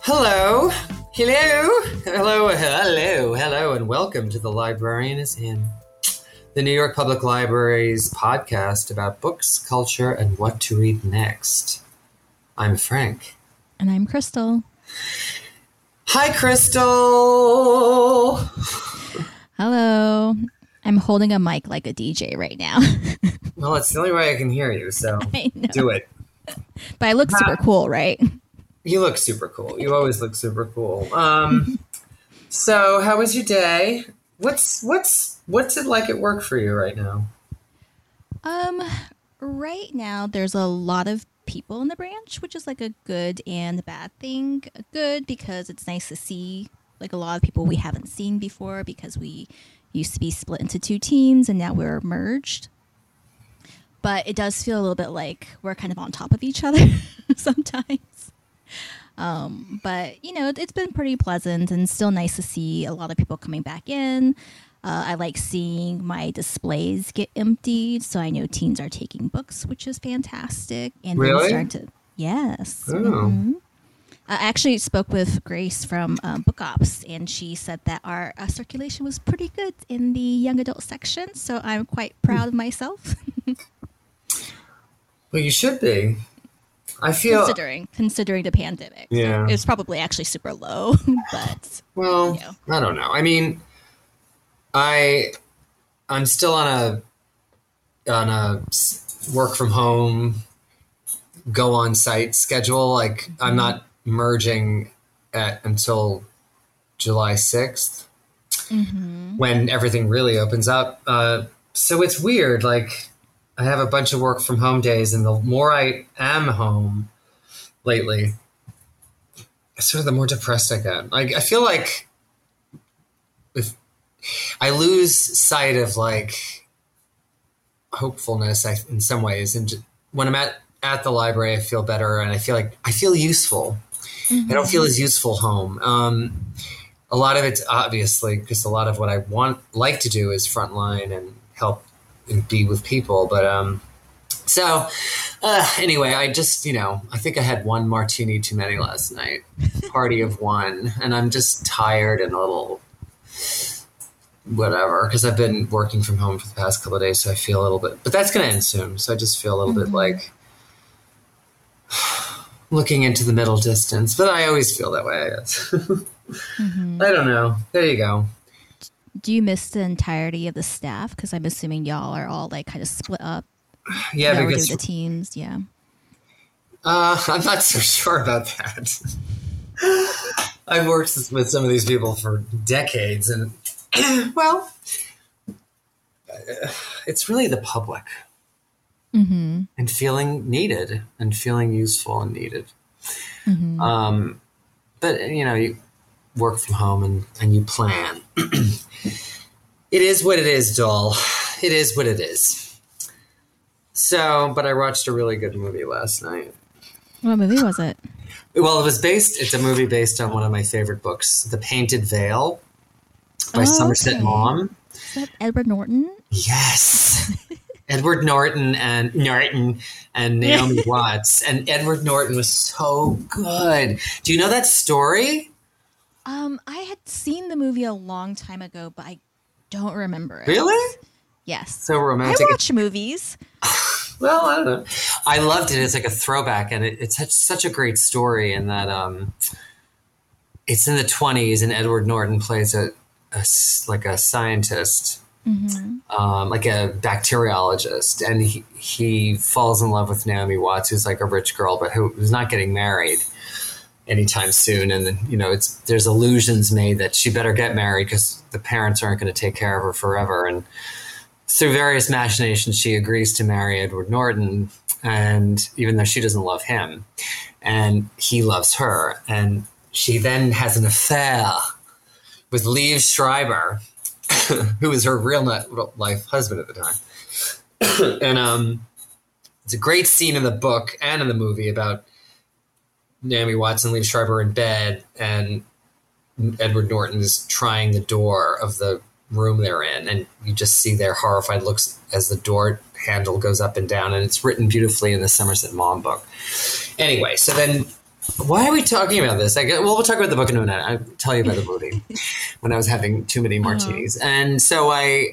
Hello, hello, and welcome to The Librarian is In, the New York Public Library's podcast about books, culture, and what to read next. I'm Frank. And I'm Crystal. Hi, Crystal. Hello. I'm holding a mic like a DJ right now. Well, it's the only way I can hear you, so do it. But I look super cool, right? You look super cool. You always look super cool. So how was your day? What's it like at work for you right now? Right now there's a lot of people in the branch, which is like a good and bad thing. Good because it's nice to see like a lot of people we haven't seen before because we used to be split into two teams and now we're merged. But it does feel a little bit like we're kind of on top of each other sometimes. But, you know, it's been pretty pleasant and still nice to see a lot of people coming back in. I like seeing my displays get emptied, so I know teens are taking books, which is fantastic. And really? Yes. Oh. Mm-hmm. I actually spoke with Grace from Book Ops, and she said that our circulation was pretty good in the young adult section, so I'm quite proud of myself. Well, you should be. I feel considering the pandemic. Yeah, so it's probably actually super low, but well, you know. I don't know. I mean, I'm still on a work from home, go on site schedule. Like I'm not merging until July 6th, when everything really opens up. So it's weird. Like I have a bunch of work from home days, and the more I am home lately, sort of the more depressed I get. I feel like if I lose sight of like hopefulness in some ways, and when I'm at the library, I feel better, and I feel useful. I don't feel as useful home. A lot of it's obviously because a lot of what I like to do is frontline and help and be with people. But anyway, I just, I think I had one martini too many last night, party of one, and I'm just tired and a little whatever, because I've been working from home for the past couple of days, so I feel a little bit, but that's going to end soon. So I just feel a little bit like looking into the middle distance, but I always feel that way, I guess. I don't know. There you go. Do you miss the entirety of the staff? Because I'm assuming y'all are all like kind of split up. Yeah, because the teams. Yeah. I'm not so sure about that. I've worked with some of these people for decades, and well, it's really the public and feeling needed and feeling useful and needed. But you work from home and you plan. It is what it is, doll. It is what it is. So, but I watched a really good movie last night. What movie was it? Well, it's a movie based on one of my favorite books, The Painted Veil by Somerset Maugham. Is that Edward Norton? Yes. Edward Norton and Naomi Watts. And Edward Norton was so good. Do you know that story? I had seen the movie a long time ago, but I don't remember it. Really? Yes. So romantic. I watch movies. Well, I don't know. I loved it. It's like a throwback, and it's such a great story in that it's in the 1920s, and Edward Norton plays a scientist, like a bacteriologist, and he falls in love with Naomi Watts, who's like a rich girl, but who's not getting married anytime soon. And then, there's illusions made that she better get married because the parents aren't going to take care of her forever. And through various machinations, she agrees to marry Edward Norton, and even though she doesn't love him, and he loves her, and she then has an affair with Liev Schreiber, who is her real life husband at the time. And it's a great scene in the book and in the movie about Naomi Watts and Liev Schreiber in bed, and Edward Norton is trying the door of the room they're in, and you just see their horrified looks as the door handle goes up and down, and it's written beautifully in the Somerset Maugham book. Anyway, so then Why are we talking about this? We'll talk about the book in a minute. I'll tell you about the movie when I was having too many martinis. And so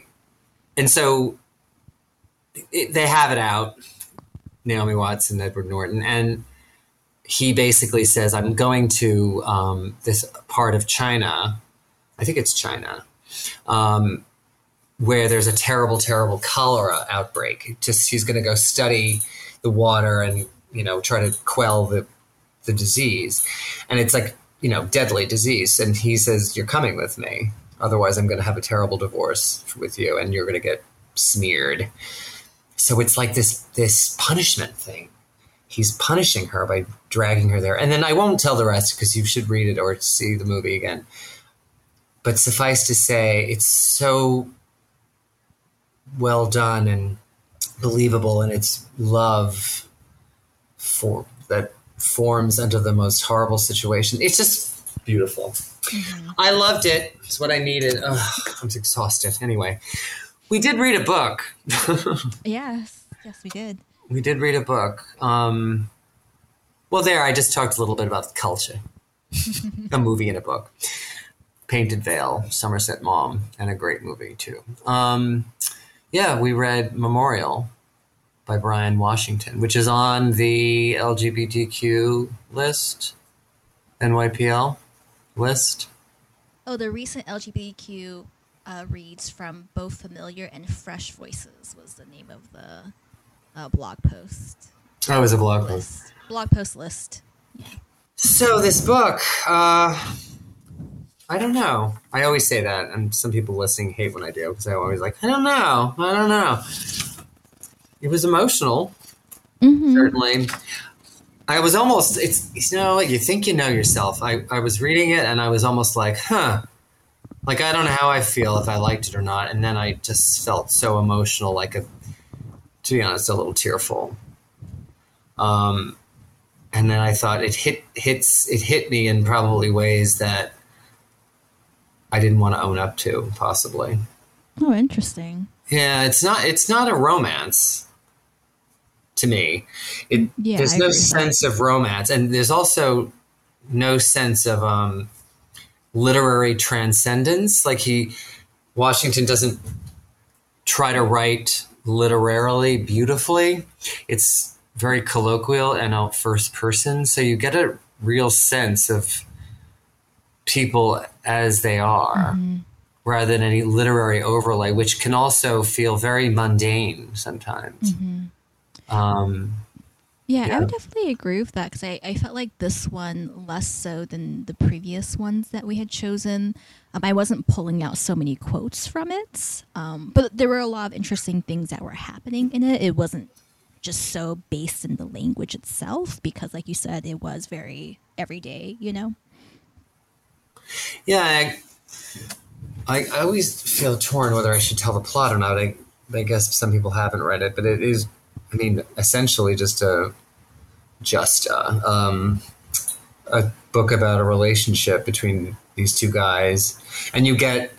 they have it out, Naomi Watts and Edward Norton. And he basically says, I'm going to this part of China, I think it's China, where there's a terrible, terrible cholera outbreak. He's going to go study the water and, try to quell the disease. And it's like, deadly disease. And he says, you're coming with me. Otherwise, I'm going to have a terrible divorce with you and you're going to get smeared. So it's like this punishment thing. He's punishing her by dragging her there. And then I won't tell the rest because you should read it or see the movie again. But suffice to say, it's so well done and believable, and it's love that forms under the most horrible situation. It's just beautiful. Mm-hmm. I loved it. It's what I needed. Ugh, I'm exhausted. Anyway, we did read a book. Yes, we did. We did read a book. I just talked a little bit about culture. A movie and a book. Painted Veil, Somerset Maugham, and a great movie too. We read Memorial by Brian Washington, which is on the LGBTQ list, NYPL list. Oh, the recent LGBTQ reads from Both Familiar and Fresh Voices was the name of the blog post. Oh, it was a blog post. Blog post list. Yeah. So this book, I don't know. I always say that, and some people listening hate when I do, because I'm always like, I don't know. It was emotional, certainly. I was almost, you think you know yourself. I was reading it, and I was almost like, like, I don't know how I feel, if I liked it or not. And then I just felt so emotional, to be honest, a little tearful. And then I thought it hit me in probably ways that I didn't want to own up to, possibly. Oh, interesting. Yeah, it's not a romance to me. There's no sense of romance, and there's also no sense of literary transcendence. Like Washington doesn't try to write literarily beautifully. It's very colloquial and out first person, so you get a real sense of people as they are, rather than any literary overlay, which can also feel very mundane sometimes. I would definitely agree with that, because I felt like this one less so than the previous ones that we had chosen. I wasn't pulling out so many quotes from it, but there were a lot of interesting things that were happening in it. It wasn't just so based in the language itself, because like you said, it was very everyday, Yeah, I always feel torn whether I should tell the plot or not. I guess some people haven't read it, but it is, essentially just a book about a relationship between these two guys, and you get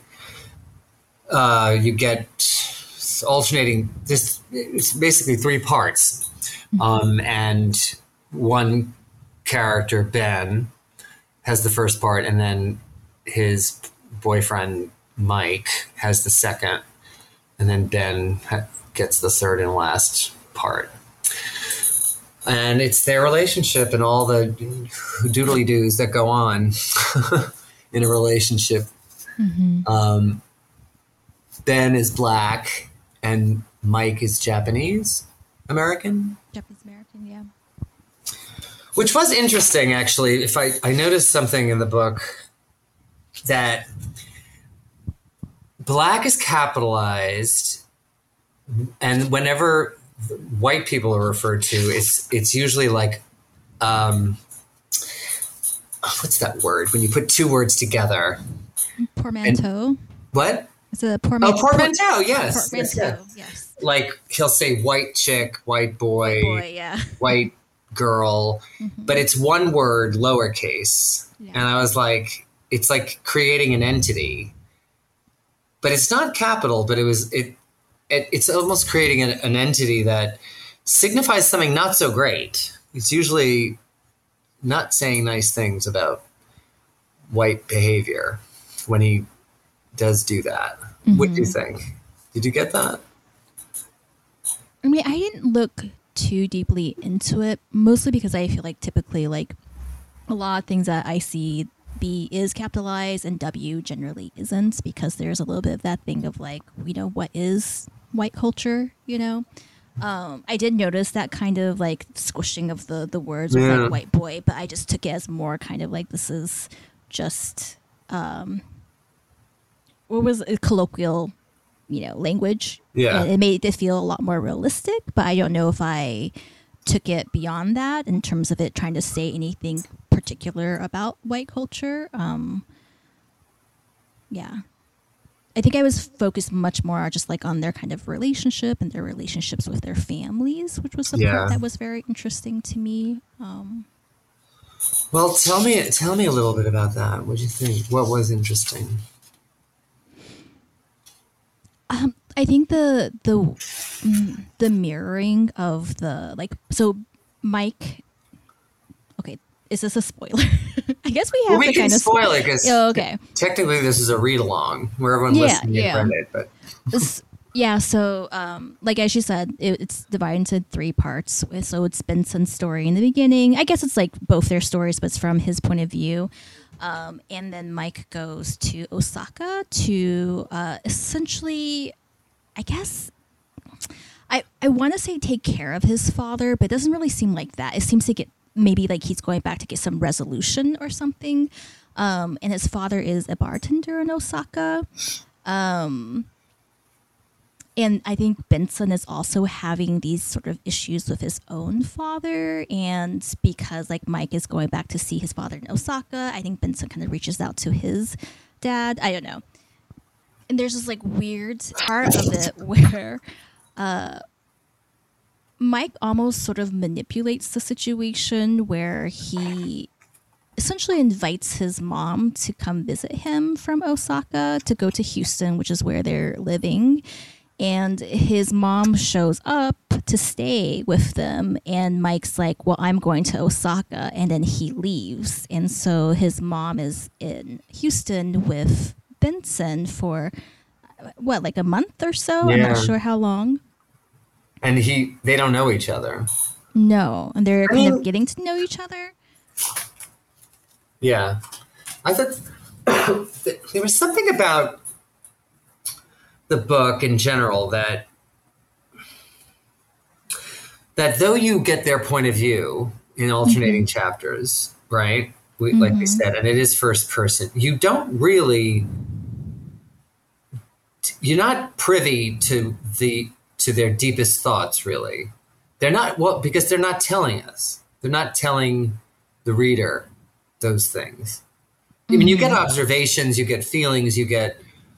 alternating. It's basically three parts, and one character, Ben, has the first part, and then his boyfriend Mike has the second, and then Ben gets the third and last part. And it's their relationship and all the doodly-doos that go on in a relationship. Ben is Black and Mike is Japanese American. Japanese American, yeah. Which was interesting, actually. I noticed something in the book that Black is capitalized, and whenever white people are referred to, it's usually like, what's that word? When you put two words together. Portmanteau. What? It's a portmanteau. Oh, portmanteau, yes. Portmanteau, yes. Like, he'll say white chick, white boy, yeah. white girl, but it's one word, lowercase. Yeah. And I was like, it's like creating an entity. But it's not capital, but it's almost creating an entity that signifies something not so great. It's usually not saying nice things about white behavior when he does do that. Mm-hmm. What do you think? Did you get that? I mean, I didn't look too deeply into it, mostly because I feel like typically like a lot of things that I see, B is capitalized and W generally isn't, because there's a little bit of that thing of like, what is white culture, I did notice that kind of like squishing of the words with like white boy, but I just took it as more kind of like this is just what was it, colloquial, language. Yeah, and it made it feel a lot more realistic, but I don't know if I took it beyond that in terms of it trying to say anything particular about white culture. Yeah. I think I was focused much more just like on their kind of relationship and their relationships with their families, which was the part that was very interesting to me. Well, tell me a little bit about that. What do you think? What was interesting? I think the mirroring of the like, so Mike. Okay, is this a spoiler? I guess we have to kind of spoil it because okay. Technically this is a read along where everyone listening has read it, but yeah. So like as you said, it's divided into 3 parts. So it's Benson's story in the beginning. I guess it's like both their stories, but it's from his point of view. And then Mike goes to Osaka to essentially, I guess, I want to say take care of his father, but it doesn't really seem like that. It seems to get maybe like he's going back to get some resolution or something. And his father is a bartender in Osaka. And I think Benson is also having these sort of issues with his own father. And because like Mike is going back to see his father in Osaka, I think Benson kind of reaches out to his dad. I don't know. And there's this like weird part of it where Mike almost sort of manipulates the situation where he essentially invites his mom to come visit him from Osaka to go to Houston, which is where they're living. And his mom shows up to stay with them. And Mike's like, well, I'm going to Osaka. And then he leaves. And so his mom is in Houston with Benson for, like a month or so? Yeah. I'm not sure how long. And they don't know each other. No. And they're kind of getting to know each other. Yeah. I thought there was something about the book in general that though you get their point of view in alternating chapters, right? Like we said, and it is first person, you're not privy to their deepest thoughts, really. They're not, because they're not telling us. They're not telling the reader those things. I mean, you get observations, you get feelings, you get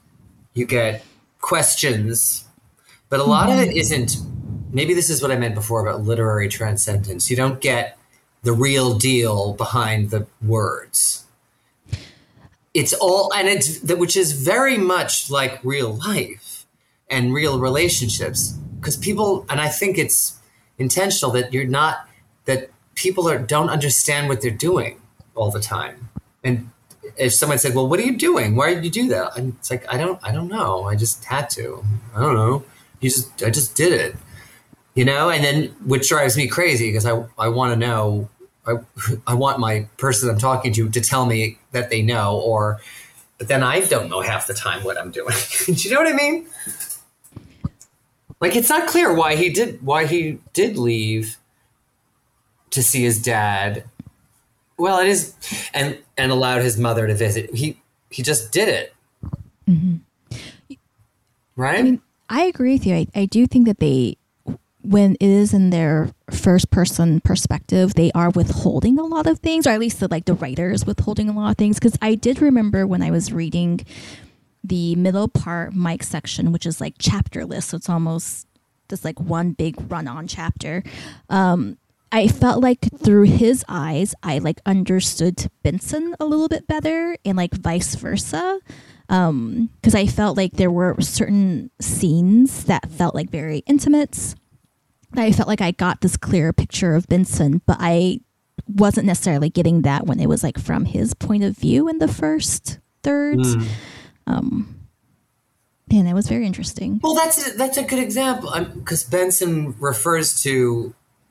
questions, but a lot of it isn't. Maybe this is what I meant before about literary transcendence. You don't get the real deal behind the words. It's all, which is very much like real life and real relationships, because people, and I think it's intentional that that people don't understand what they're doing all the time. And if someone said, well, what are you doing? Why did you do that? And it's like, I don't know. I just had to. I don't know. I just did it, and then, which drives me crazy because I want to know, I want my person I'm talking to tell me that they know, but then I don't know half the time what I'm doing. Do you know what I mean? Like, it's not clear why he did leave to see his dad. Well, it is, and allowed his mother to visit. He just did it. Mm-hmm. Right? I mean, I agree with you. I do think that when it is in their first person perspective, they are withholding a lot of things, or at least the writer's withholding a lot of things. Because I did remember when I was reading the middle part, Mike section, which is like chapterless, so it's almost just like one big run-on chapter. I felt like through his eyes, I like understood Benson a little bit better, and like vice versa. Because I felt like there were certain scenes that felt like very intimate. I felt like I got this clearer picture of Benson, but I wasn't necessarily getting that when it was like from his point of view in the first third. And it was very interesting. Well, that's a good example, because Benson refers to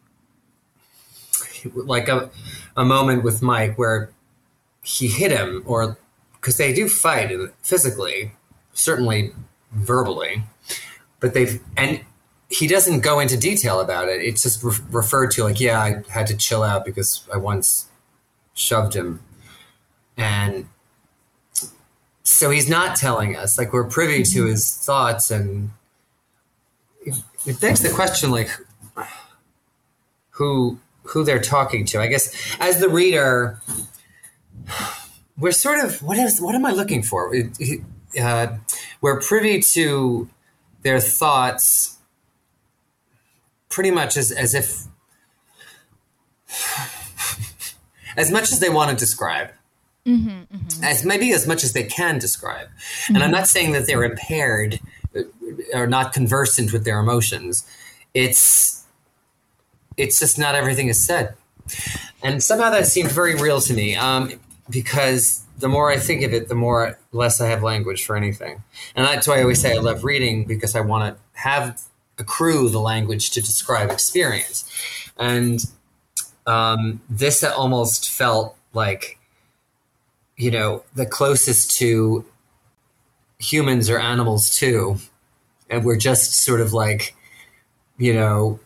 like a moment with Mike where he hit him, or because they do fight physically, certainly verbally, but and he doesn't go into detail about it. It's just referred to like, yeah, I had to chill out because I once shoved him. And so he's not telling us, like, we're privy to his thoughts, and it begs the question, like, who they're talking to. I guess as the reader, we're sort of, what am I looking for? We're privy to their thoughts pretty much as if, as much as they want to describe. As much as they can describe. And I'm not saying that they're impaired or not conversant with their emotions. It's just not everything is said. And somehow that seemed very real to me, because the more I think of it, the less I have language for anything. And that's why I always say I love reading, because I want to accrue the language to describe experience. And this almost felt like, the closest to humans or animals too. And we're just sort of like, either,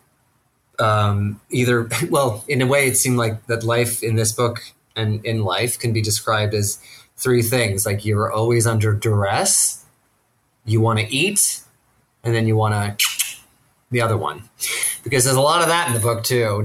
well, in a way it seemed like that life in this book and in life can be described as three things. Like, you're always under duress, you want to eat, and then you want to the other one. Because there's a lot of that in the book too.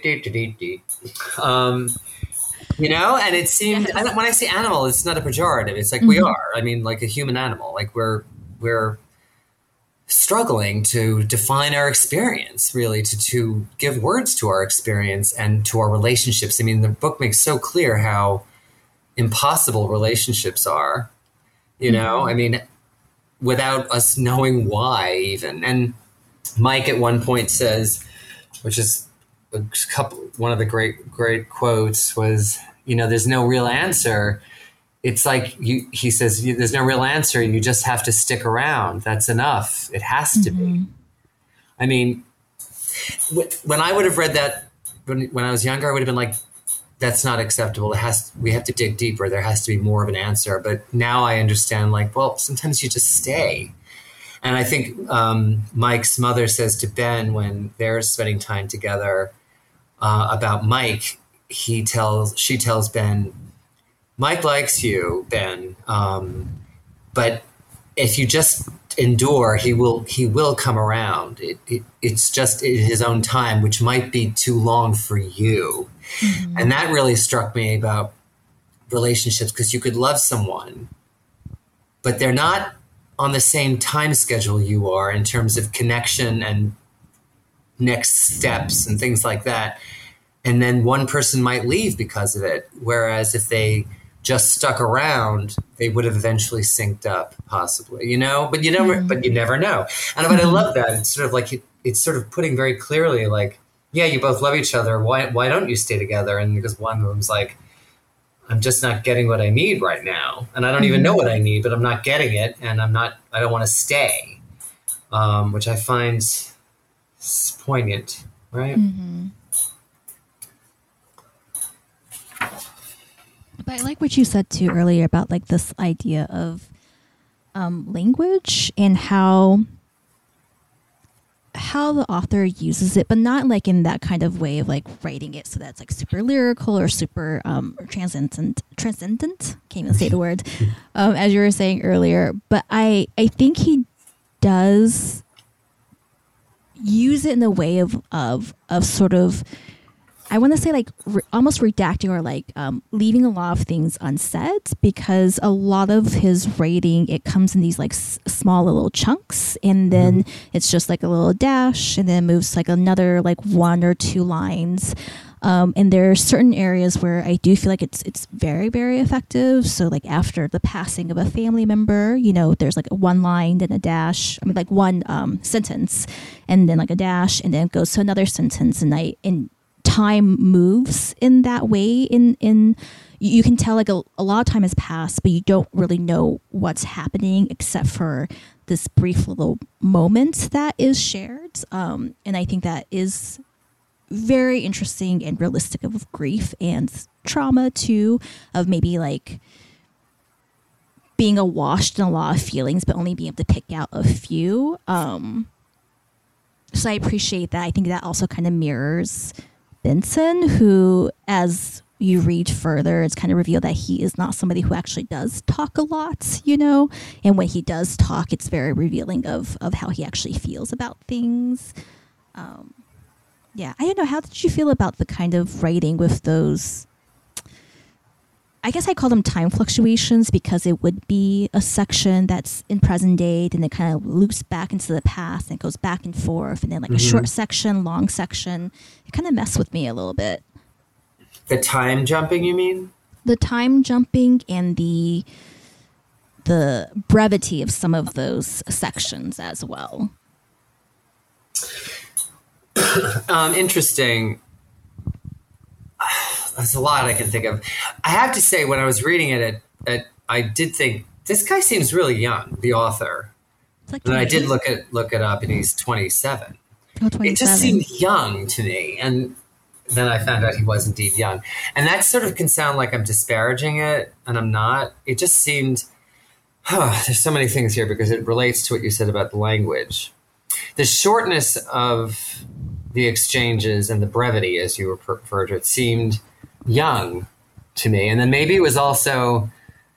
And it seemed, when I say animal, it's not a pejorative. It's like we are. I mean, like a human animal. Like we're struggling to define our experience, really, to give words to our experience and to our relationships. I mean, the book makes so clear how impossible relationships are, I meat, without us knowing why even. And Mike at one point says, which is one of the great quotes was, there's no real answer. It's like he says, there's no real answer. You just have to stick around. That's enough. It has to be. I mean, when I would have read that when I was younger, I would have been like, that's not acceptable. We have to dig deeper. There has to be more of an answer. But now I understand, like, well, sometimes you just stay. And I think Mike's mother says to Ben when they're spending time together about Mike, she tells Ben, Mike likes you, Ben, but if you just endure, he will come around. It's just in his own time, which might be too long for you. And that really struck me about relationships, because you could love someone, but they're not on the same time schedule you are in terms of connection and next steps and things like that. And then one person might leave because of it. Whereas if they just stuck around, they would have eventually synced up, possibly, but you never know. And I love that. It's sort of like, it's sort of putting very clearly, like, yeah, you both love each other. Why don't you stay together? And because one of them's like, I'm just not getting what I need right now. And I don't even know what I need, but I'm not getting it. And I don't want to stay, which I find poignant, right? But I like what you said too earlier about like this idea of language and how the author uses it, but not like in that kind of way of like writing it so that's like super lyrical or super transcendent. Can't even say the word, as you were saying earlier. But I think he does use it in a way of sort of, I want to say like almost redacting or like leaving a lot of things unsaid, because a lot of his writing, it comes in these like small little chunks, and then it's just like a little dash, and then moves like another like one or two lines. And there are certain areas where I do feel like it's very, very effective. So like after the passing of a family member, there's like a one line, then a dash. I mean, like one sentence, and then like a dash, and then it goes to another sentence, and time moves in that way. In you can tell like a lot of time has passed, but you don't really know what's happening except for this brief little moment that is shared. And I think that is very interesting and realistic of grief and trauma too, of maybe like being awash in a lot of feelings, but only being able to pick out a few. So I appreciate that. I think that also kind of mirrors Benson, who, as you read further, it's kind of revealed that he is not somebody who actually does talk a lot, you know? And when he does talk, it's very revealing of how he actually feels about things. Yeah, I don't know. How did you feel about the kind of writing with those? I guess I call them time fluctuations because it would be a section that's in present day, and it kind of loops back into the past and it goes back and forth, and then like a short section, long section. It kind of messed with me a little bit. The time jumping, you mean? The time jumping and the brevity of some of those sections as well. Interesting. There's a lot I can think of. I have to say, when I was reading it, I did think this guy seems really young, the author. Like, and I did look it up, and he's 27. Oh, 27. It just seemed young to me, and then I found out he was indeed young. And that sort of can sound like I'm disparaging it, and I'm not. It just seemed, there's so many things here because it relates to what you said about the language. The shortness of the exchanges and the brevity, as you referred to it, seemed young to me. And then maybe it was also,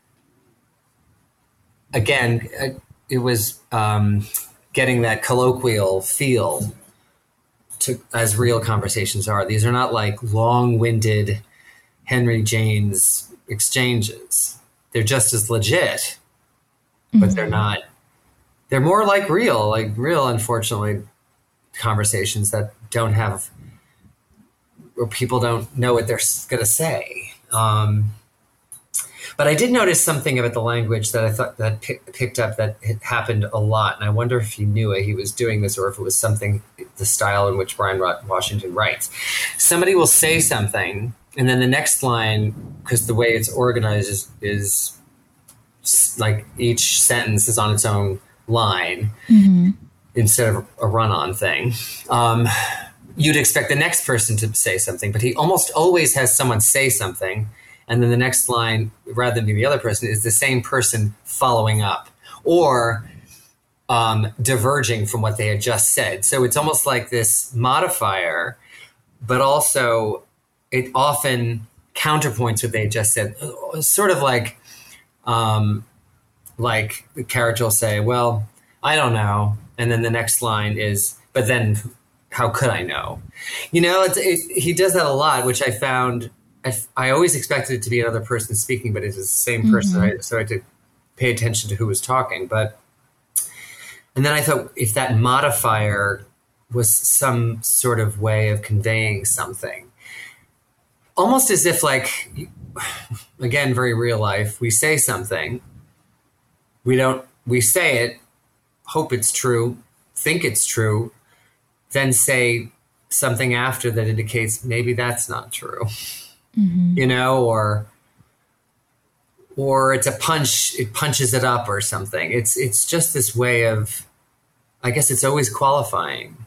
again, it was getting that colloquial feel as real conversations are. These are not like long-winded Henry James exchanges. They're just as legit, but they're not. They're more like real, unfortunately, conversations that don't have, where people don't know what they're going to say. But I did notice something about the language that I thought that picked up that it happened a lot. And I wonder if he knew he was doing this or if it was something, the style in which Bryan Washington writes. Somebody will say something, and then the next line, because the way it's organized is like each sentence is on its own line instead of a run-on thing. You'd expect the next person to say something, but he almost always has someone say something, and then the next line, rather than being the other person, is the same person following up or diverging from what they had just said. So it's almost like this modifier, but also it often counterpoints what they had just said. Sort of like the character will say, well, I don't know. And then the next line is, but then how could I know? You know, he does that a lot, which I found, I always expected it to be another person speaking, but it was the same person. Right? So I had to pay attention to who was talking. And then I thought if that modifier was some sort of way of conveying something, almost as if like, again, very real life, we say something, we say it, hope it's true, think it's true, then say something after that indicates maybe that's not true, you know, or it's a punch, it punches it up or something. It's just this way of, I guess it's always qualifying.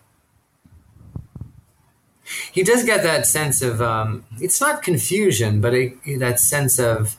He does get that sense of, it's not confusion, but that sense of,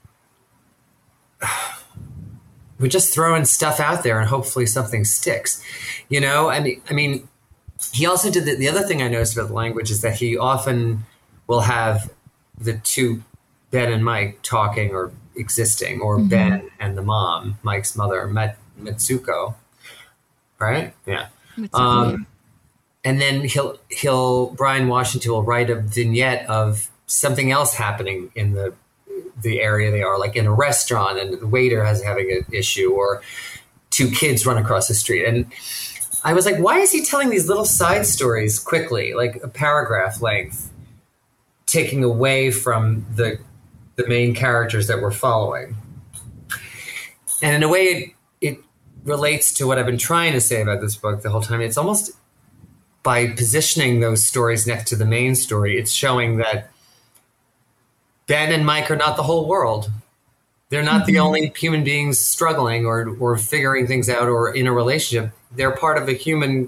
we're just throwing stuff out there and hopefully something sticks. You know, I mean, he also did the other thing I noticed about the language is that he often will have the two, Ben and Mike, talking or existing, or Ben and the mom, Mike's mother, Mitsuko, right? Yeah. And then Bryan Washington will write a vignette of something else happening in the area they are, like in a restaurant, and the waiter having an issue, or two kids run across the street. And I was like, why is he telling these little side stories quickly, like a paragraph length, taking away from the main characters that we're following? And in a way, it relates to what I've been trying to say about this book the whole time. It's almost by positioning those stories next to the main story, it's showing that Ben and Mike are not the whole world. They're not the only human beings struggling or figuring things out or in a relationship. They're part of a human,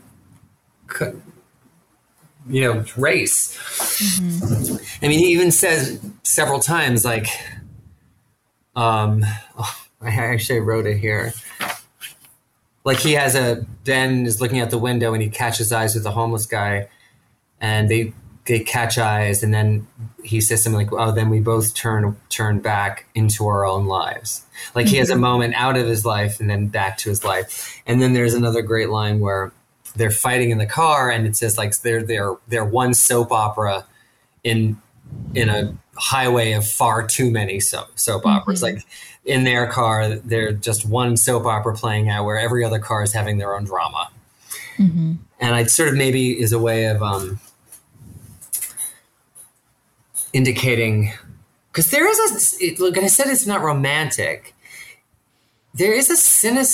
race. I mean, he even says several times, like, I actually wrote it here. Like Ben is looking out the window and he catches eyes with the homeless guy, and they catch eyes, and then he says something like, "Oh, then we both turn back into our own lives." Like he has a moment out of his life and then back to his life. And then there's another great line where they're fighting in the car, and it says like they're one soap opera in a highway of far too many soap operas. Like in their car, they're just one soap opera playing out where every other car is having their own drama. And I sort of maybe is a way of indicating, because there is look, I said it's not romantic. There is a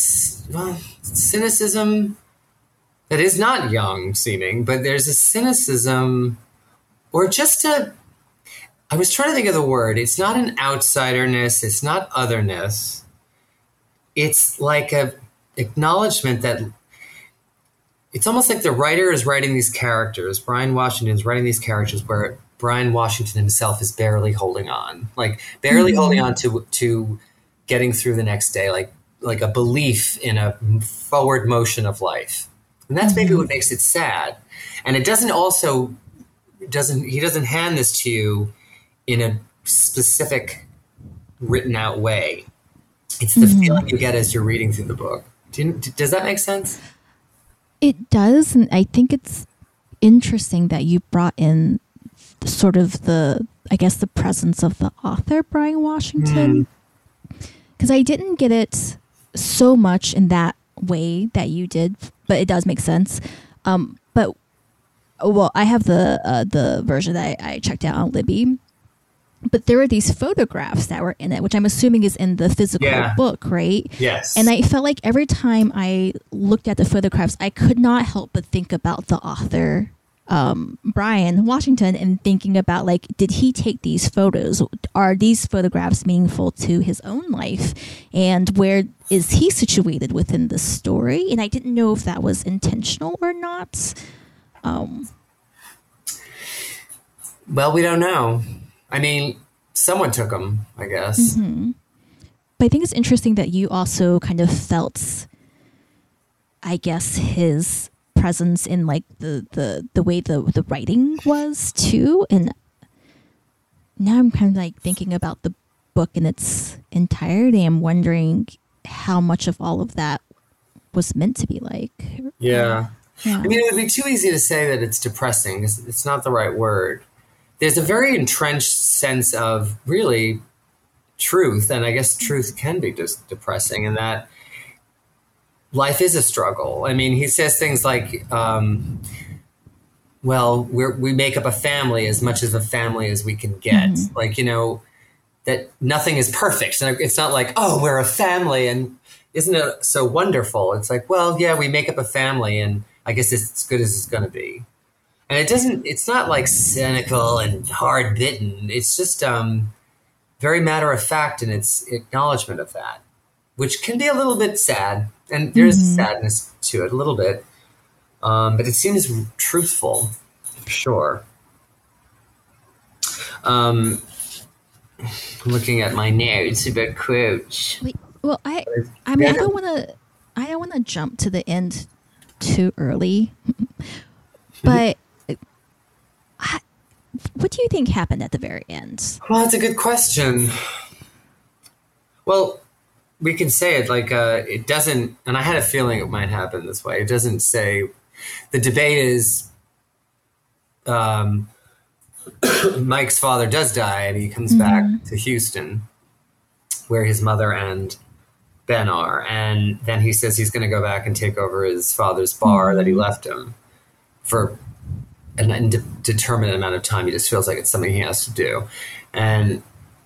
cynicism that is not young seeming, but there's a cynicism, or just I was trying to think of the word. It's not an outsiderness. It's not otherness. It's like a acknowledgement that it's almost like the writer is writing these characters. Brian Washington's writing these characters where Brian Washington himself is barely holding on, like barely holding on to getting through the next day, like a belief in a forward motion of life. And that's maybe what makes it sad. And it he doesn't hand this to you in a specific written out way. It's the feeling you get as you're reading through the book. Does that make sense? It does. And I think it's interesting that you brought in sort of the presence of the author, Brian Washington, because I didn't get it so much in that way that you did, but it does make sense. But I have the version that I checked out on Libby, but there were these photographs that were in it, which I'm assuming is in the physical book, right? Yes. And I felt like every time I looked at the photographs, I could not help but think about the author, Brian Washington, and thinking about, like, did he take these photos? Are these photographs meaningful to his own life? And where is he situated within the story? And I didn't know if that was intentional or not. Well, we don't know. I mean, someone took them, I guess. But I think it's interesting that you also kind of felt, I guess, his presence in like the way the writing was too. And now I'm kind of like thinking about the book in its entirety. I'm wondering how much of all of that was meant to be like. Yeah. I mean, it would be too easy to say that it's depressing. It's not the right word. There's a very entrenched sense of really truth, and I guess truth can be just depressing, in that life is a struggle. I mean, he says things like, we make up a family as much as a family as we can get. Like, that nothing is perfect. And it's not like, oh, we're a family and isn't it so wonderful? It's like, well, yeah, we make up a family and I guess it's as good as it's going to be. And it's not like cynical and hard bitten. It's just very matter of fact in its acknowledgement of that, which can be a little bit sad. And there's sadness to it a little bit. But it seems truthful, for sure. Looking at my notes about quotes. Wait, well, I mean, I don't want to jump to the end too early, but what do you think happened at the very end? Well, that's a good question. Well, we can say it like it doesn't, and I had a feeling it might happen this way. It doesn't say, the debate is Mike's father does die and he comes back to Houston where his mother and Ben are. And then he says he's going to go back and take over his father's bar that he left him for an indeterminate amount of time. He just feels like it's something he has to do. And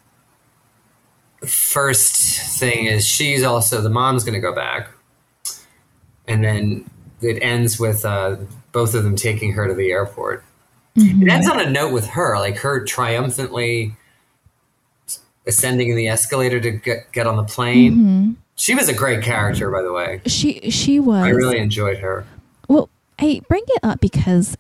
first thing is the mom's going to go back. And then it ends with both of them taking her to the airport. It ends on a note with her, like her triumphantly ascending in the escalator to get on the plane. She was a great character, by the way. She was. I really enjoyed her. Well, I bring it up because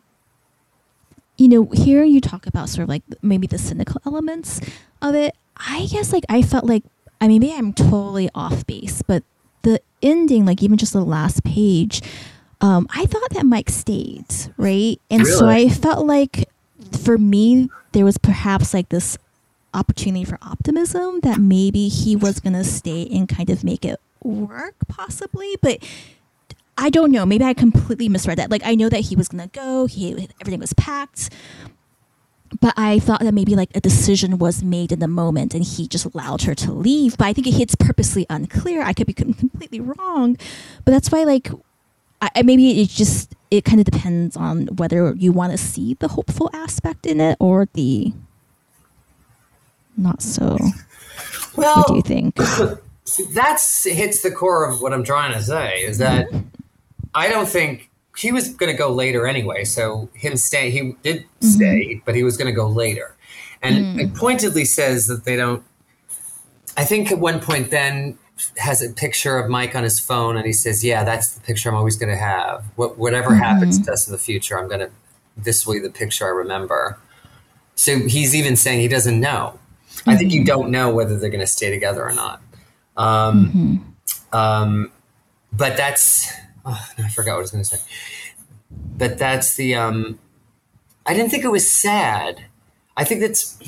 hearing you talk about sort of like maybe the cynical elements of it, I guess like I felt like, I mean, maybe I'm totally off base, but the ending, like even just the last page, I thought that Mike stayed, right? And really? So I felt like for me, there was perhaps like this opportunity for optimism that maybe he was going to stay and kind of make it work possibly. But I don't know. Maybe I completely misread that. Like, I know that he was going to go. Everything was packed. But I thought that maybe like a decision was made in the moment and he just allowed her to leave. But I think it's purposely unclear. I could be completely wrong. But that's why like maybe it kind of depends on whether you want to see the hopeful aspect in it or the not so. Well, what do you think? That hits the core of what I'm trying to say is that I don't think he was going to go later anyway. So he did stay, but he was going to go later. And it pointedly says that they don't, I think at one point Ben has a picture of Mike on his phone and he says, yeah, that's the picture I'm always going to have. Whatever happens to us in the future, this will be the picture I remember. So he's even saying he doesn't know. I think you don't know whether they're going to stay together or not. But that's, I forgot what I was going to say. But that's the, I didn't think it was sad. I think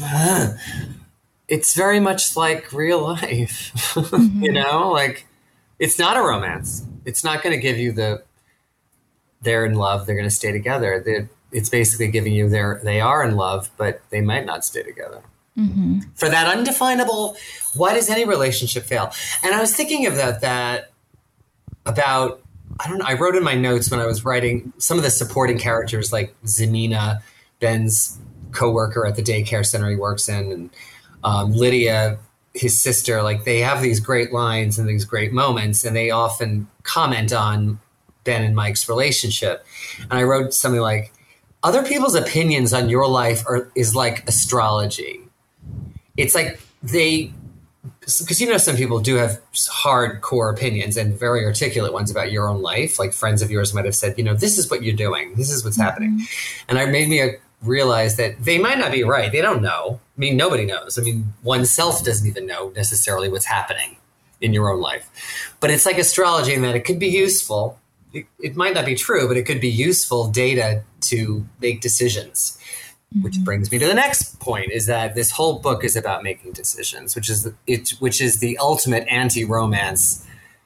it's very much like real life, like it's not a romance. It's not going to give you they're in love, they're going to stay together. It's basically giving you they are in love, but they might not stay together. For that undefinable, why does any relationship fail? And I was thinking of that about, I don't know, I wrote in my notes when I was writing some of the supporting characters like Zanina, Ben's coworker at the daycare center he works in, and Lydia, his sister, like they have these great lines and these great moments, and they often comment on Ben and Mike's relationship. And I wrote something like, other people's opinions on your life is like astrology. It's like because some people do have hardcore opinions and very articulate ones about your own life. Like friends of yours might have said, this is what you're doing. This is what's happening. And it made me realize that they might not be right. They don't know. I mean, nobody knows. I mean, oneself doesn't even know necessarily what's happening in your own life. But it's like astrology in that it could be useful. It might not be true, but it could be useful data to make decisions. Which brings me to the next point, is that this whole book is about making decisions, which is the ultimate anti-romance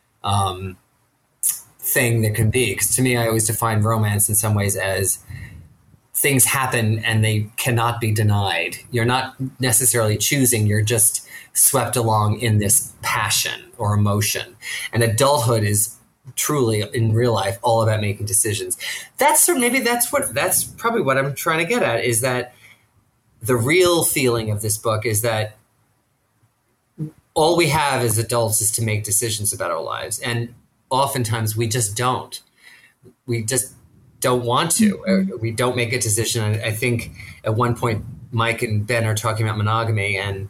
thing that can be. Because to me, I always define romance in some ways as things happen and they cannot be denied. You're not necessarily choosing, you're just swept along in this passion or emotion. And adulthood is truly in real life all about making decisions. That's probably what I'm trying to get at, is that the real feeling of this book is that all we have as adults is to make decisions about our lives. And oftentimes we just don't. We just don't want to. We don't make a decision. I think at one point Mike and Ben are talking about monogamy, and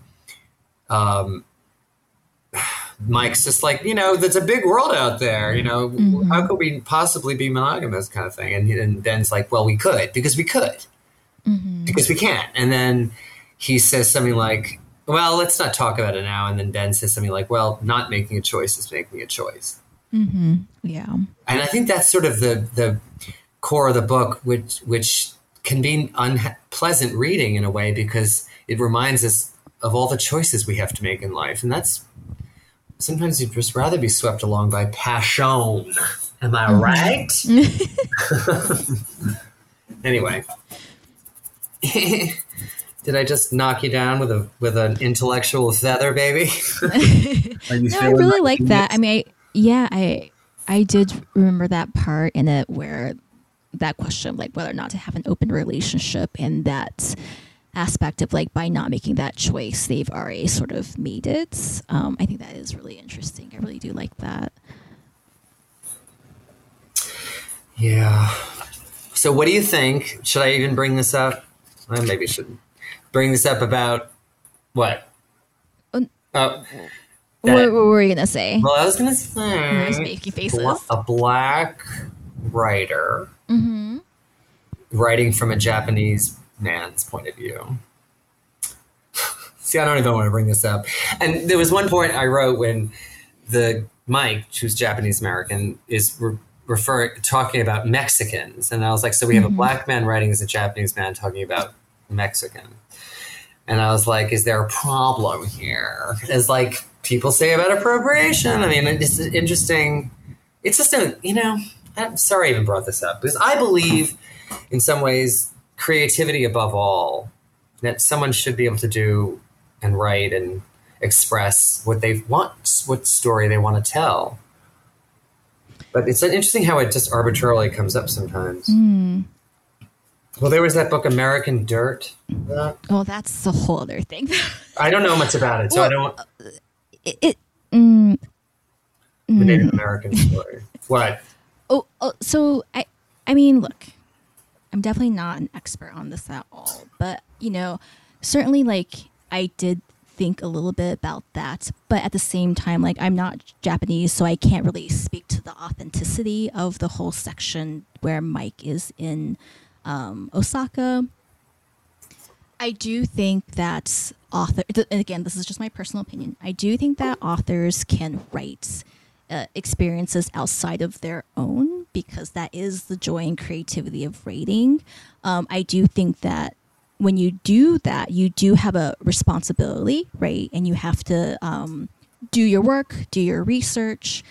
Mike's just like, there's a big world out there, how could we possibly be monogamous, kind of thing. And Ben's like, well, we could, because we could, because we can't. And then he says something like, well, let's not talk about it now. And then Ben says something like, well, not making a choice is making a choice. Yeah. And I think that's sort of the core of the book, which can be unpleasant reading in a way, because it reminds us of all the choices we have to make in life. And sometimes you'd just rather be swept along by passion. Am I right? Anyway. Did I just knock you down with an intellectual feather, baby? No, I really like that. I mean, I did remember that part in it where that question of like whether or not to have an open relationship, and that aspect of like by not making that choice, they've already sort of made it. I think that is really interesting. I really do like that. Yeah. So what do you think? Should I even bring this up? I maybe shouldn't bring this up about what? What were you gonna say? Well, I was gonna You're just say making faces. a black writer writing from a Japanese man's point of view. See, I don't even want to bring this up. And there was one point I wrote when the Mike, who's Japanese American, is talking about Mexicans, and I was like, so we have a black man writing as a Japanese man talking about Mexican, and I was like, is there a problem here? As like people say about appropriation. I mean, it's interesting. It's just I'm sorry I even brought this up because I believe in some ways creativity above all, that someone should be able to do and write and express what they want, what story they want to tell. But it's interesting how it just arbitrarily comes up sometimes. Well, there was that book, American Dirt. Oh, that's a whole other thing. I don't know much about it, so I don't. The Native American story. What? So I mean, look, I'm definitely not an expert on this at all, but certainly like I did think a little bit about that, but at the same time, like I'm not Japanese, so I can't really speak to the authenticity of the whole section where Mike is in Osaka. I do think that and again, this is just my personal opinion, I do think that authors can write experiences outside of their own, because that is the joy and creativity of writing. I do think that when you do that, you do have a responsibility, right? And you have to do your work, do your research.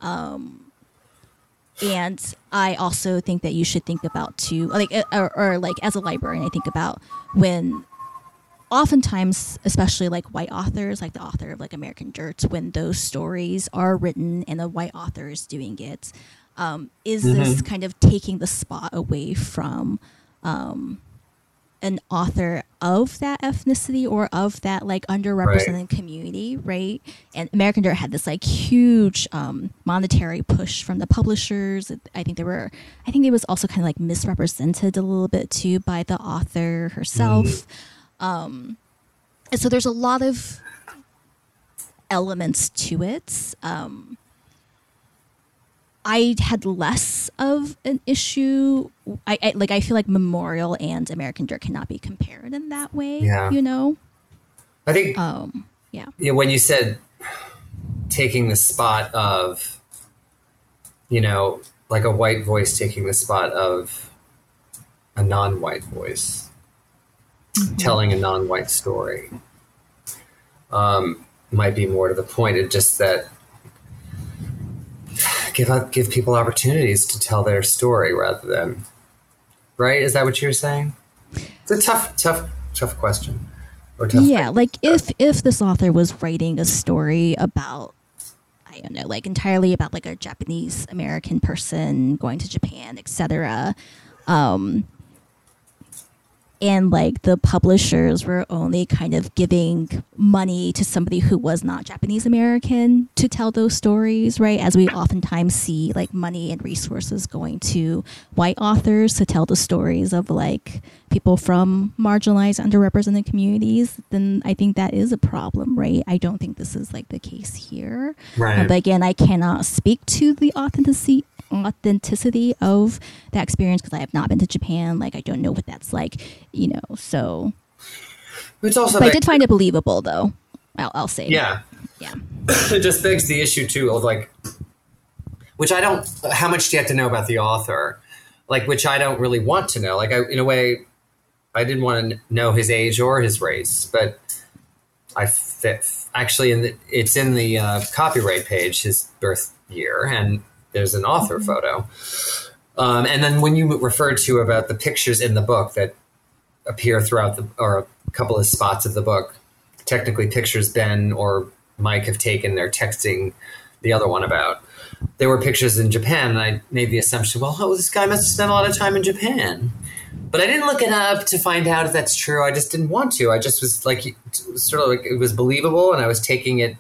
And I also think that you should think about too, like, or like as a librarian, I think about when oftentimes, especially like white authors, like the author of like American Dirt, when those stories are written and a white author is doing it, is this kind of taking the spot away from an author of that ethnicity or of that like underrepresented community, right? And American Dirt had this like huge monetary push from the publishers. I think it was also kind of like misrepresented a little bit too by the author herself. And so there's a lot of elements to it. I had less of an issue. I feel like Memorial and American Dirt cannot be compared in that way. Yeah. I think. Yeah. When you said taking the spot of, like a white voice taking the spot of a non-white voice, telling a non-white story, might be more to the point. It's just that. Give people opportunities to tell their story rather than, right? Is that what you're saying? It's a tough question. Or tough like if this author was writing a story about, I don't know, like entirely about like a Japanese American person going to Japan, etc. And like the publishers were only kind of giving money to somebody who was not Japanese American to tell those stories, right? As we oftentimes see like money and resources going to white authors to tell the stories of like people from marginalized, underrepresented communities, then I think that is a problem, right? I don't think this is like the case here. Right. But again, I cannot speak to the authenticity of that experience because I have not been to Japan. Like I don't know what that's like, so it's also but I did find it believable though. I'll say. Yeah. It just begs the issue too of like, how much do you have to know about the author? Like, which I don't really want to know. Like in a way, I didn't want to know his age or his race, but actually it's in the copyright page, his birth year, and there's an author photo. And then when you referred to about the pictures in the book that appear throughout or a couple of spots of the book, technically pictures Ben or Mike have taken, they're texting the other one about. There were pictures in Japan, and I made the assumption, this guy must have spent a lot of time in Japan. But I didn't look it up to find out if that's true. I just didn't want to. I just was like, sort of like it was believable, and I was taking it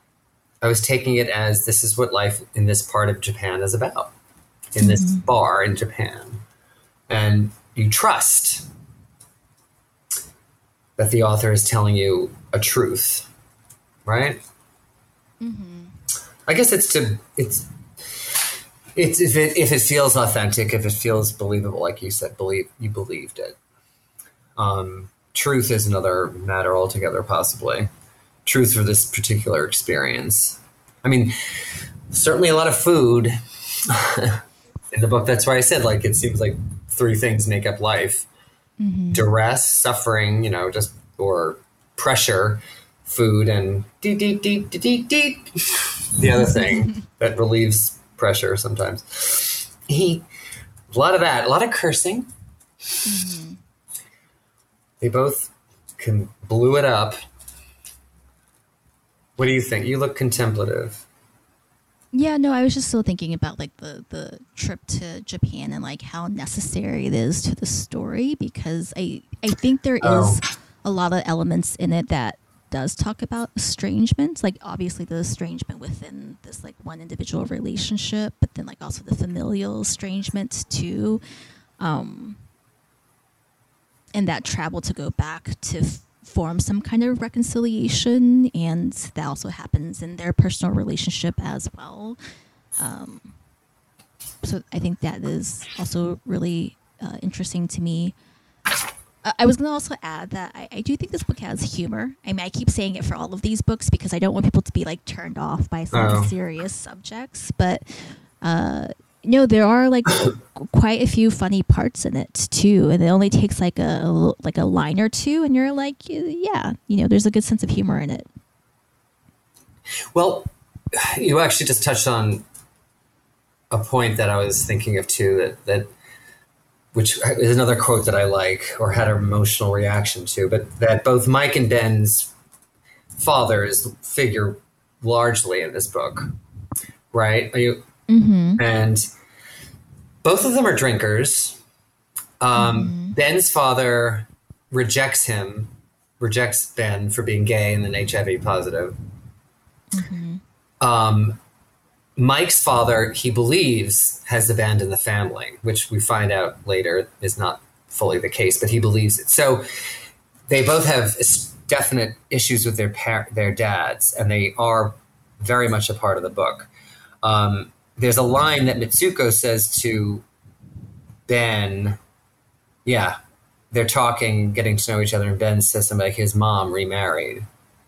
as this is what life in this part of Japan is about, in this bar in Japan. and you trust that the author is telling you a truth, right? Mm-hmm. I guess it's if it feels authentic, if it feels believable, like you said, you believed it. Truth is another matter altogether, possibly. Truth for this particular experience. I mean, certainly a lot of food in the book. That's why I said, like, it seems like 3 things make up life. Mm-hmm. Duress, suffering, or pressure, food, and the other thing that relieves pressure sometimes. A lot of that, a lot of cursing. Mm-hmm. They both blew it up. What do you think? You look contemplative. Yeah, no, I was just still thinking about like the trip to Japan and like how necessary it is to the story, because I think there is a lot of elements in it that does talk about estrangement, like obviously the estrangement within this like one individual relationship, but then like also the familial estrangement too, and that travel to go back to form some kind of reconciliation, and that also happens in their personal relationship as well. So I think that is also really interesting to me. I was going to also add that I do think this book has humor. I mean, I keep saying it for all of these books because I don't want people to be like turned off by some serious subjects, but there are like quite a few funny parts in it too, and it only takes like a line or two, and you're like, yeah, there's a good sense of humor in it. Well, you actually just touched on a point that I was thinking of too, that which is another quote that I like or had an emotional reaction to, but that both Mike and Ben's fathers figure largely in this book, right? Mm-hmm. And both of them are drinkers. Ben's father rejects Ben for being gay and then HIV positive. Mm-hmm. Mike's father, he believes, has abandoned the family, which we find out later is not fully the case, but he believes it. So they both have definite issues with their dads, and they are very much a part of the book. There's a line that Mitsuko says to Ben. Yeah, they're talking, getting to know each other, and Ben says something like his mom remarried.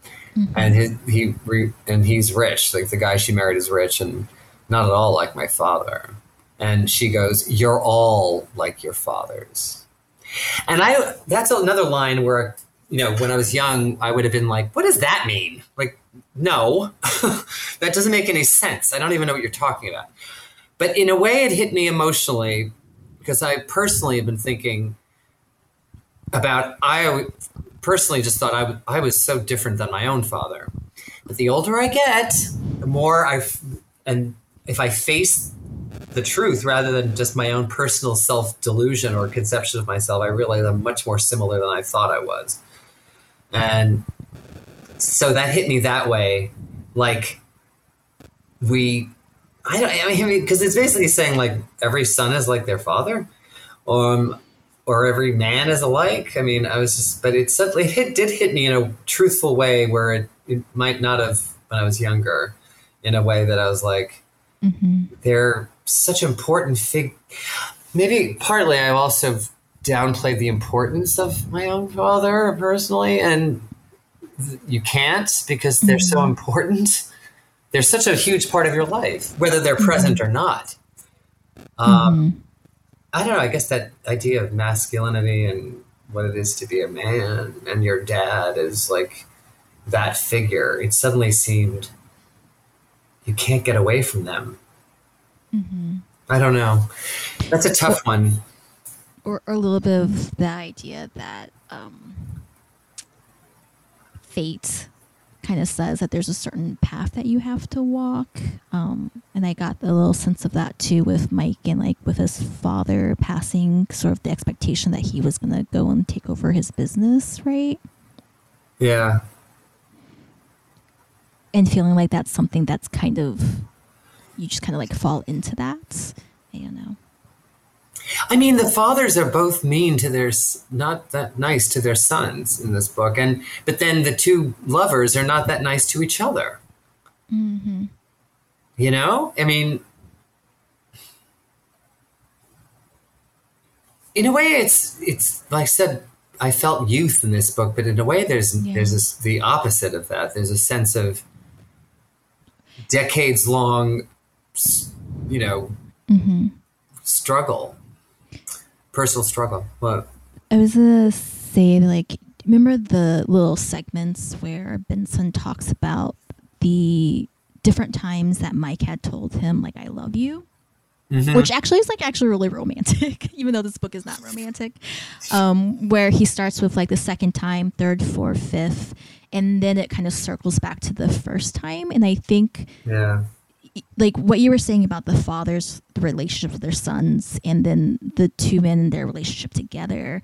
Mm-hmm. And he's rich. Like the guy she married is rich and not at all like my father. And she goes, "You're all like your fathers." And that's another line where, when I was young, I would have been like, what does that mean? Like, no, that doesn't make any sense. I don't even know what you're talking about. But in a way, it hit me emotionally because I personally have been thinking about, I personally just thought I was so different than my own father. But the older I get, the more and if I face the truth rather than just my own personal self-delusion or conception of myself, I realize I'm much more similar than I thought I was. And so that hit me that way. Like because it's basically saying like every son is like their father. Or every man is alike. I mean, but it did hit me in a truthful way where it might not have when I was younger, in a way that I was like, mm-hmm. They're such important Maybe partly I also downplayed the importance of my own father personally, and you can't because they're mm-hmm. so important. They're such a huge part of your life, whether they're mm-hmm. present or not. Mm-hmm. I don't know, I guess that idea of masculinity and what it is to be a man, and your dad is like that figure. It suddenly seemed you can't get away from them. Mm-hmm. I don't know. That's a tough one. Or a little bit of the idea that fate kind of says that there's a certain path that you have to walk. And I got a little sense of that too with Mike, and like with his father passing, sort of the expectation that he was going to go and take over his business, right? Yeah. And feeling like that's something that's kind of, you just kind of like fall into that. I don't know. I mean, the fathers are both mean to not that nice to their sons in this book, but then the two lovers are not that nice to each other. Mm-hmm. You know, I mean, in a way, it's like I said, I felt youth in this book, but in a way, there's the opposite of that. There's a sense of decades long, you know, struggle. Personal struggle. What? I was gonna say, like, remember the little segments where Benson talks about the different times that Mike had told him, like, I love you? Which actually is actually really romantic, even though this book is not romantic. Where he starts with like the second time, third, fourth, fifth, and then it kind of circles back to the first time. And I think, like what you were saying about the fathers, the relationship with their sons, and then the two men and their relationship together,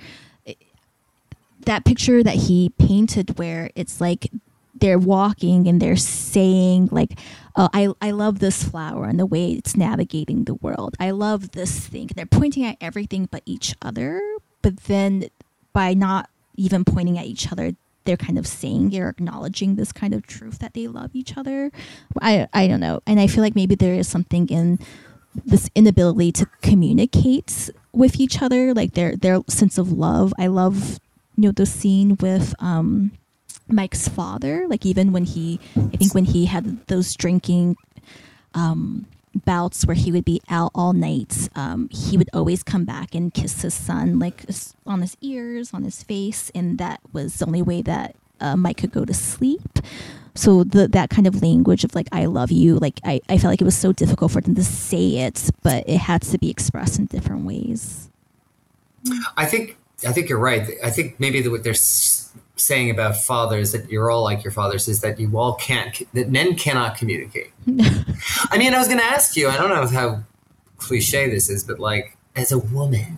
that picture that he painted where it's like they're walking and they're saying like, oh, I love this flower and the way it's navigating the world. I love this thing. They're pointing at everything but each other. But then by not even pointing at each other, they're kind of saying, they're acknowledging this kind of truth that they love each other. I don't know. And I feel like maybe there is something in this inability to communicate with each other, like their sense of love. I love, the scene with Mike's father, like even when I think when he had those drinking bouts where he would be out all night, he would always come back and kiss his son, like on his ears, on his face, and that was the only way that Mike could go to sleep. So that kind of language of like, I love you, like I felt like it was so difficult for them to say it, but it had to be expressed in different ways. I think you're right. I think maybe what they're saying about fathers, that you're all like your fathers, is that that men cannot communicate. I mean, I was going to ask you, I don't know how cliche this is, but like, as a woman,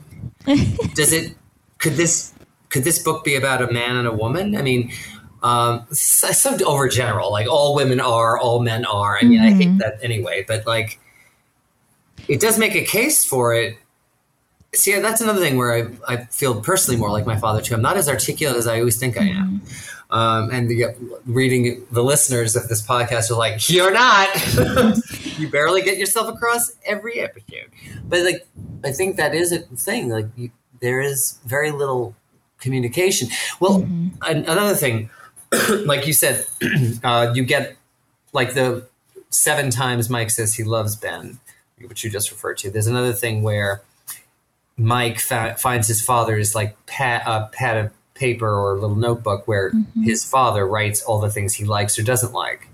could this book be about a man and a woman? I mean, it's so overgeneral, like all women are, all men are. I mean, I hate that anyway, but like, it does make a case for it. See, that's another thing where I feel personally more like my father too. I'm not as articulate as I always think I am. And reading the listeners of this podcast are like, you're not. You barely get yourself across every episode. But like, I think that is a thing. Like, there is very little communication. Well, another thing, like you said, you get like the 7 times Mike says he loves Ben, which you just referred to. There's another thing where Mike finds his father's like pad of paper or a little notebook where his father writes all the things he likes or doesn't like,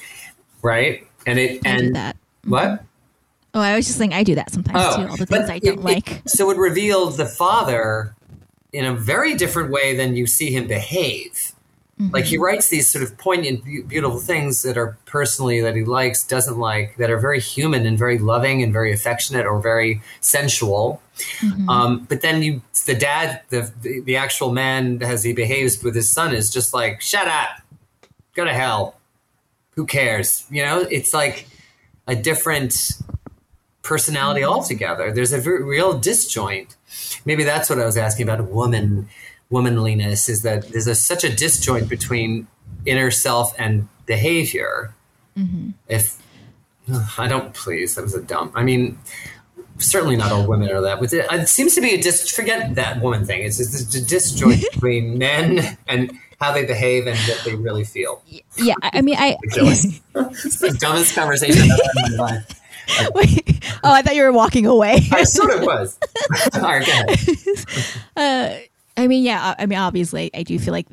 right? And I do that. What? Oh, I was just saying I do that sometimes too. All the things I don't like. So it reveals the father in a very different way than you see him behave. Like he writes these sort of poignant, beautiful things that are personally that he likes, doesn't like, that are very human and very loving and very affectionate or very sensual. But then the dad, the actual man, as he behaves with his son, is just like, shut up, go to hell. Who cares? It's like a different personality altogether. There's a real disjoint. Maybe that's what I was asking about womanliness, is that there's such a disjoint between inner self and behavior. If I don't, please, that was a dumb. I mean, certainly not all women are that. But it seems to be forget that woman thing. It's just a disjoint between men and how they behave and what they really feel. Yeah, I mean, it's the dumbest conversation I've ever had in my life. Wait, I thought you were walking away. I sort of was. All right, go ahead. I mean, yeah. I mean, obviously, I do feel like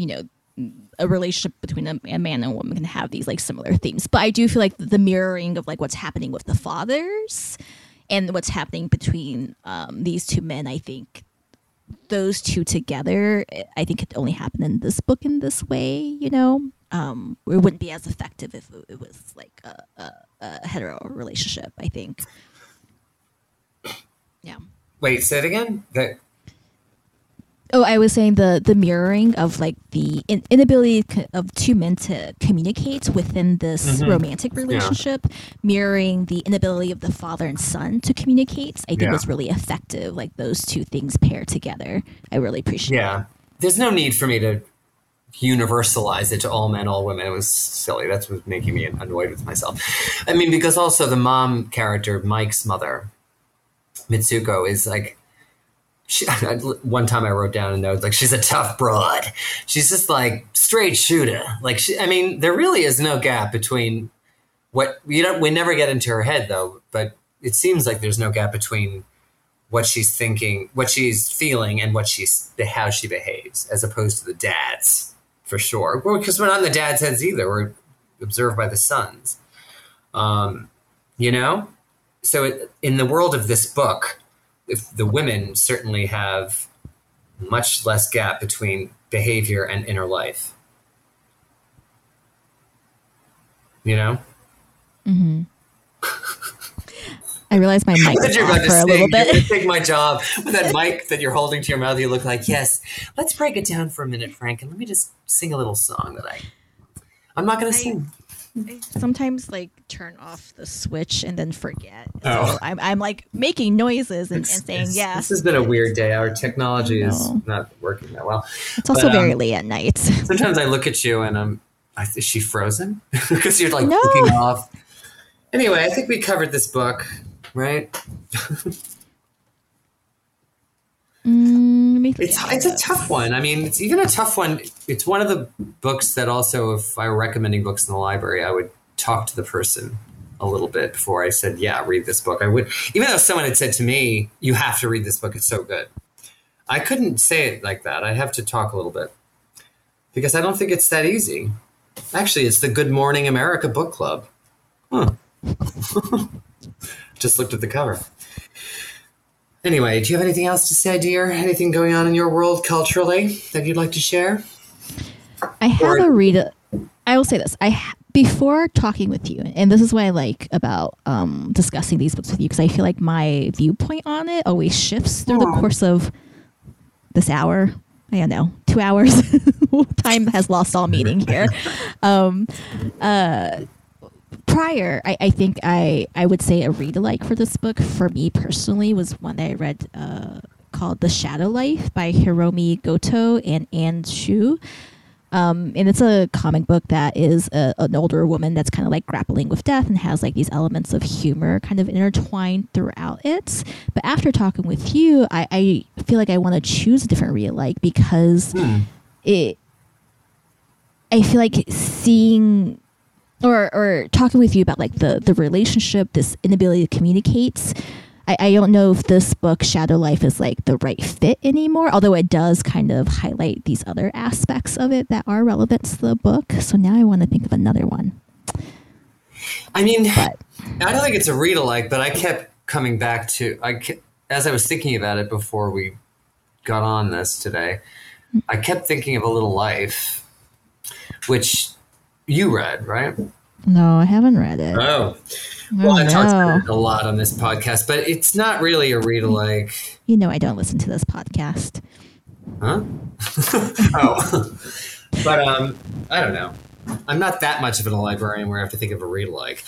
a relationship between a man and a woman can have these like similar themes, but I do feel like the mirroring of like what's happening with the fathers and what's happening between these two men. I think those two together, I think it only happened in this book in this way. It wouldn't be as effective if it was like a hetero relationship, I think. Yeah. Wait, say it again. Oh, I was saying the mirroring of like the inability of two men to communicate within this romantic Yeah. relationship, mirroring the inability of the father and son to communicate. I think Yeah. was really effective. Like those two things paired together. I really appreciate. Yeah. There's no need for me to universalize it to all men, all women. It was silly. That's what's making me annoyed with myself. I mean, because also the mom character, Mike's mother, Mitsuko, is like, one time I wrote down a note, like, she's a tough broad. She's just like straight shooter. Like, I mean, there really is no gap between we never get into her head though, but it seems like there's no gap between what she's thinking, what she's feeling, and how she behaves, as opposed to the dads, for sure. Well, because we're not in the dads' heads either. We're observed by the sons. You know? So in the world of this book, if the women certainly have much less gap between behavior and inner life. You know? Mm-hmm. I realized my mic was off for a little bit. You're take my job with that mic that you're holding to your mouth. You look like, yes. Let's break it down for a minute, Frank, and let me just sing a little song that I'm not going to sing. I sometimes like turn off the switch and then forget. Oh. So I'm like making noises and saying yes. This has been a weird day. Our technology is not working that well. It's also very late at night. Sometimes I look at you and is she frozen? Because you're like looking off. Anyway, I think we covered this book, right? It's a tough one. I mean, it's even a tough one. It's one of the books that also, if I were recommending books in the library, I would talk to the person a little bit before I said, yeah, read this book. I would, even though someone had said to me, you have to read this book. It's so good. I couldn't say it like that. I'd have to talk a little bit because I don't think it's that easy. Actually, it's the Good Morning America Book Club. Huh. Just looked at the cover. Anyway, do you have anything else to say, dear? Anything going on in your world culturally that you'd like to share? I have a read. I will say this. Before talking with you, and this is what I like about discussing these books with you, because I feel like my viewpoint on it always shifts through the course of this hour. I don't know, 2 hours. Time has lost all meaning here. Prior, I think I would say a read-alike for this book, for me personally, was one that I read called The Shadow Life by Hiromi Goto and Anne Shu. And it's a comic book that is an older woman that's kind of like grappling with death and has like these elements of humor kind of intertwined throughout it. But after talking with you, I feel like I want to choose a different read-alike because I feel like seeing or talking with you about like the relationship, this inability to communicate. I don't know if this book, Shadow Life, is like the right fit anymore, although it does kind of highlight these other aspects of it that are relevant to the book. So now I want to think of another one. I mean, I don't think it's a read-alike, but I kept coming back to, as I was thinking about it before we got on this today, I kept thinking of A Little Life, which you read, right? No, I haven't read it. Oh. Well, I talked about it a lot on this podcast, but it's not really a read-alike. You know I don't listen to this podcast. Huh? Oh. But I don't know. I'm not that much of a librarian where I have to think of a read-alike.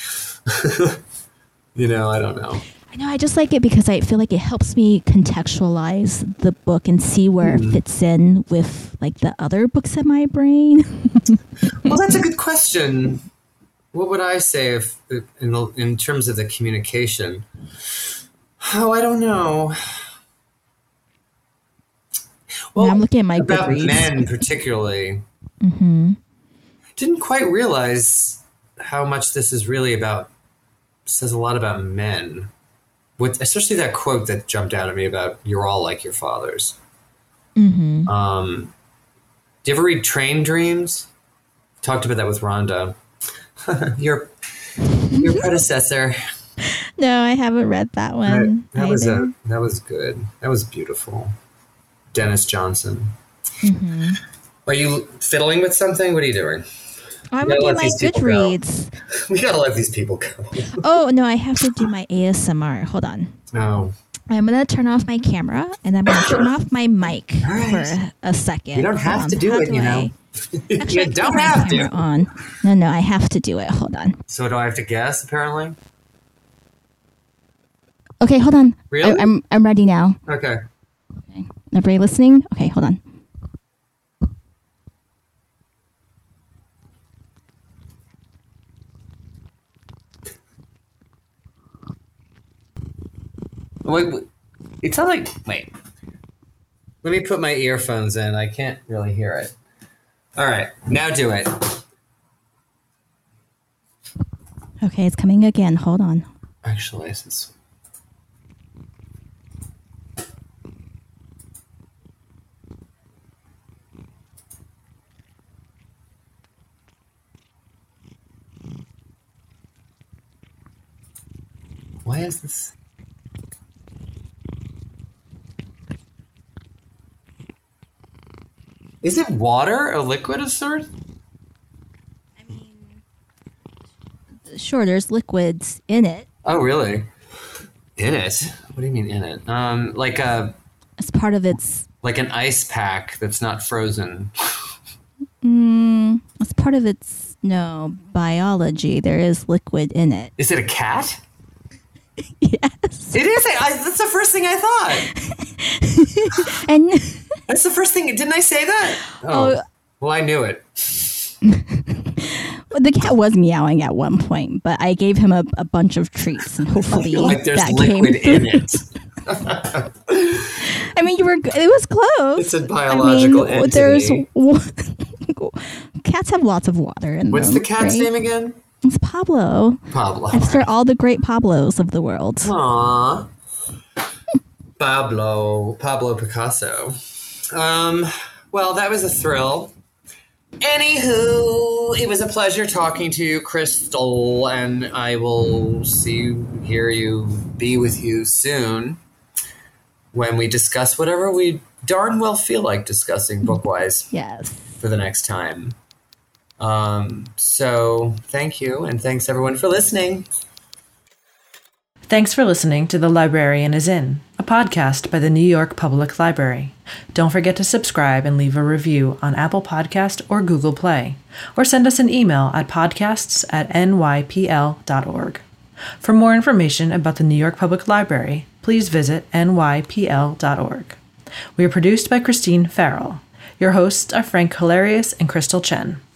I don't know. I know, I just like it because I feel like it helps me contextualize the book and see where it fits in with like the other books in my brain. Well, that's a good question. What would I say if in terms of the communication? Oh, I don't know. Well, I'm looking at my about Goodreads. Men particularly. Didn't quite realize how much this is really about. Says a lot about men. Especially that quote that jumped out at me about "You're all like your fathers." Do you ever read Train Dreams? Talked about that with Rhonda. your predecessor. No, I haven't read that one. That was good. That was beautiful. Dennis Johnson. Are you fiddling with something? What are you doing? I'm looking at my Goodreads. We gotta let these people go. Oh no, I have to do my ASMR. Hold on. Oh. I'm going to turn off my camera and I'm going to turn off my mic for a second. You don't have to do it, you know. Actually, You don't have to. On. No, I have to do it. Hold on. So do I have to guess, apparently? Okay, hold on. Really? I'm ready now. Okay. Everybody listening? Okay, hold on. Wait, it sounds like... Wait. Let me put my earphones in. I can't really hear it. All right, now do it. Okay, it's coming again. Hold on. Actually, this is... Why is this... Is it water? A liquid of sort? I mean, sure, there's liquids in it. Oh, really? In it? What do you mean in it? Like As part of its... Like an ice pack that's not frozen. As part of its, biology. There is liquid in it. Is it a cat? Yes. It is. That's the first thing I thought. And That's the first thing. Didn't I say that? Oh. Well, I knew it. the cat was meowing at one point, but I gave him a bunch of treats, and hopefully Like there's that liquid in it. I mean, it was close. It's a biological entity. There's cats have lots of water in them. What's the cat's right? name again? It's Pablo. Pablo. After all the great Pablos of the world. Aww. Pablo Picasso. Well, that was a thrill. Anywho, it was a pleasure talking to you, Crystal, and I will see you, hear you, be with you soon when we discuss whatever we darn well feel like discussing book-wise. Yes. For the next time. So thank you, and thanks everyone for listening. Thanks for listening to The Librarian is In, a podcast by the New York Public Library. Don't forget to subscribe and leave a review on Apple Podcast or Google Play, or send us an email at podcasts@nypl.org. For more information about the New York Public Library, please visit nypl.org. We are produced by Christine Farrell. Your hosts are Frank Hilarious and Crystal Chen.